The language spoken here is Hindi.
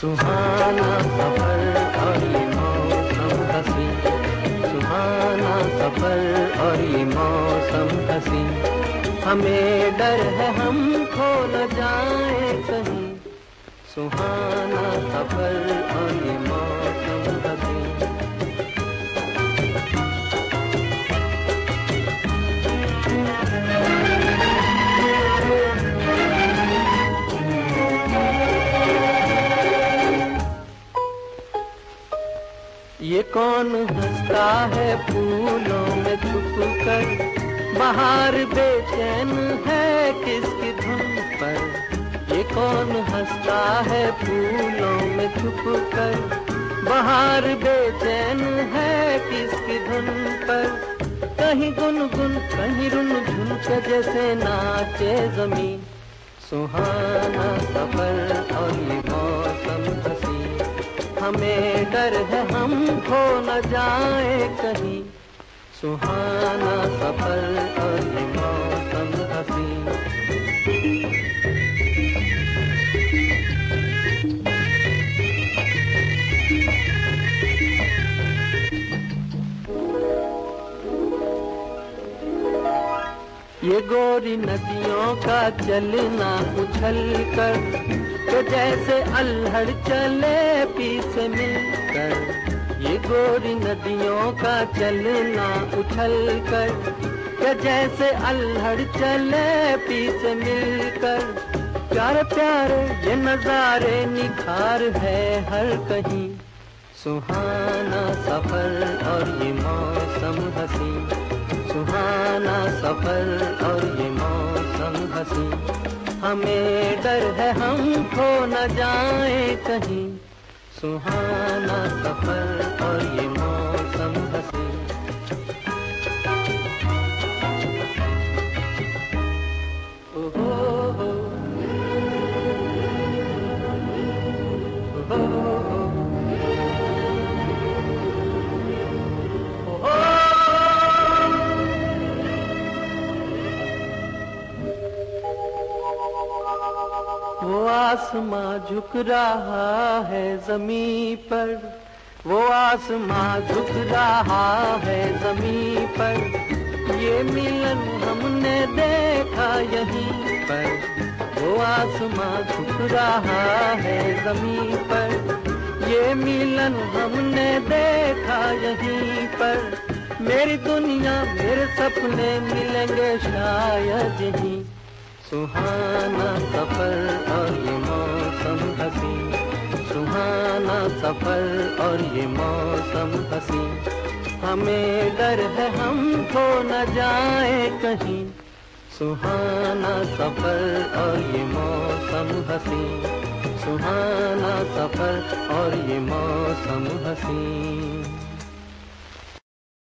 सुहाना सफर और ये मौसम हसी, सुहाना सफर और ये मौसम हसी। हमें डर है हम खो न जाए कहीं, सुहाना सफर और ये मौसम हसी। ये कौन हंसता है फूलों में छुप कर, बाहर बेचैन है किसकी धुन पर। ये कौन हंसता है फूलों में छुप कर, बाहर बेचैन है किसकी धुन पर। कहीं गुनगुन कहीं रुनझुन के जैसे नाचे जमीन, सुहाना सफर और ये मौसम हसी। हमें डर है हम खो न जाए कहीं, सुहाना सफर और ये मौसम हसी। ये गोरी नदियों का चलना उछल कर, तो जैसे अल्हड़ चले पीछे मिलकर। ये गोरी नदियों का चलना उछल कर, तो जैसे अल्हड़ चले पीछे मिलकर। प्यारे प्यारे ये नजारे निखार है हर कहीं, सुहाना सफर और ये मौसम हसी। सुहाना सफर और ये मौसम हसी। हमें डर है हम खो न जाए कहीं, सुहाना सफर और ये मौसम हसी। ओहो हो, ओहो हो, ओहो। वो आसमां झुक रहा है ज़मीं पर, वो आसमां झुक रहा है ज़मीं पर। ये मिलन हमने देखा यहीं पर, वो आसमां झुक रहा है ज़मीं पर। ये मिलन हमने देखा यहीं पर। मेरी दुनिया मेरे सपने मिलेंगे शायद यहीं, सुहाना सफर और ये मौसम हसी। सुहाना सफर और ये मौसम हसी। हमें डर है हम खो न जाए कहीं, सुहाना सफर और ये मौसम हसी। सुहाना सफर और ये मौसम हसी।